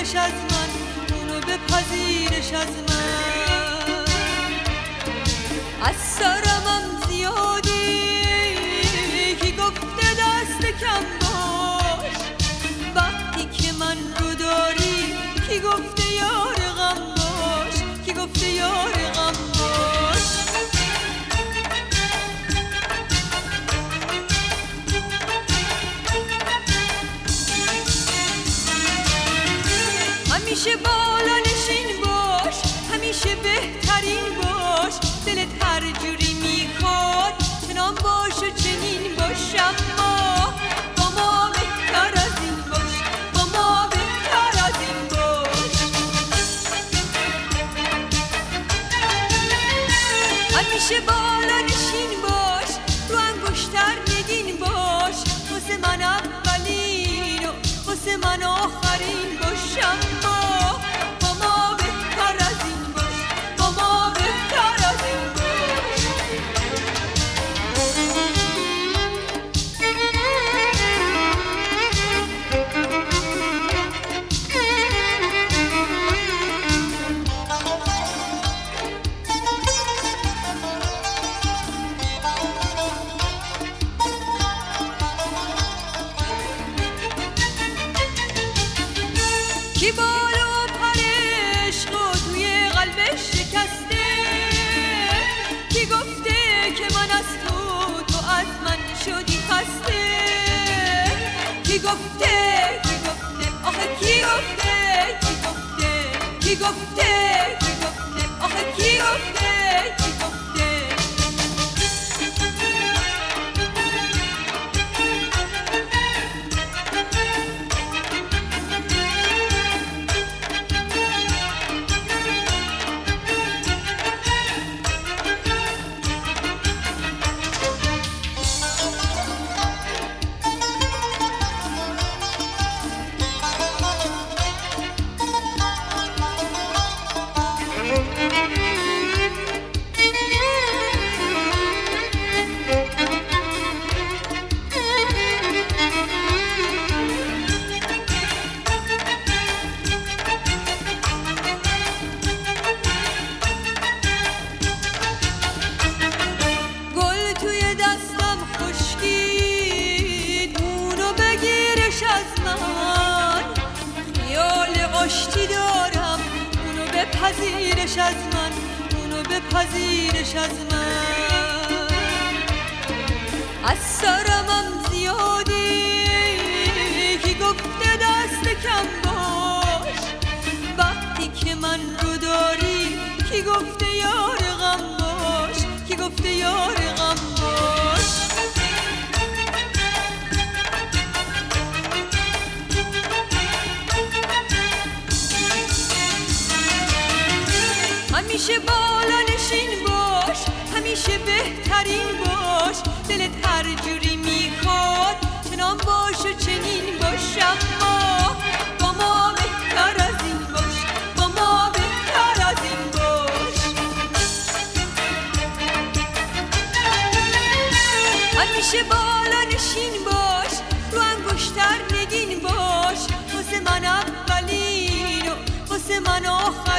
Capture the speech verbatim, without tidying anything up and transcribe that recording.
پذیرش از من، اونو بپذیرش از من. از سرمم زیادی کی گفته دست کم باش، وقتی که من رو داری کی گفته یار غم باش، کی گفته یار غم باش. همیشه بالا نشین باش، همیشه بهترین باش، دلت هر جوری میخواد چنان باش و چنین باش، اما با ما بهتر از این باش، با ما بهتر از این باش. همیشه بالا نشین باش، رو انگشتر نگین باش، واسه من اولین و واسه من آخرین باش، اما با ما بهتر از این باش، با ما بهتر از این باش. کی بالو پرش رو توی قلبش شکسته، کی گفته که من از تو تو از من شدی خسته، کی گفته کی گفته آخه کی گفته کی گفته کی گفته کی گفته آخه کی گفته کی گفته. آشتی دارم اونو بپذیرش از من، اونو بپذیرش از من. از سرمم زیادی کی گفته دست کم باش، وقتی که من رو داری کی گفته یار غم باش، کی گفته یار غم باش. همیشه بالا نشین باش، همیشه بهترین باش، دلت هر جوری میخواد چنان باش و چنین باش، اما با ما بهتر از این باش، با ما بهتر از این باش. همیشه بالا نشین باش، رو انگشتر نگین باش، واسه من اولین و واسه من آخرین